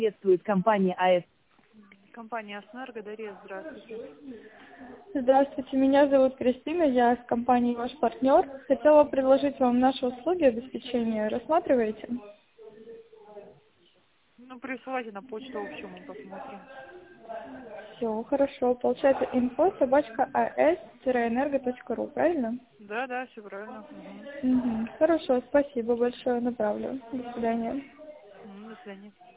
Приветствует компания АЭС. Компания «Аснарго», Дарья, здравствуйте. Здравствуйте, меня зовут Кристина, я с компанией «Ваш партнер». Хотела предложить вам наши услуги обеспечения. Рассматриваете? Ну, присылайте на почту общую, мы посмотрим. Все, хорошо. Получается info@as-energo.ru, правильно? Да, все правильно. Хорошо, спасибо большое, направлю. До свидания. До свидания.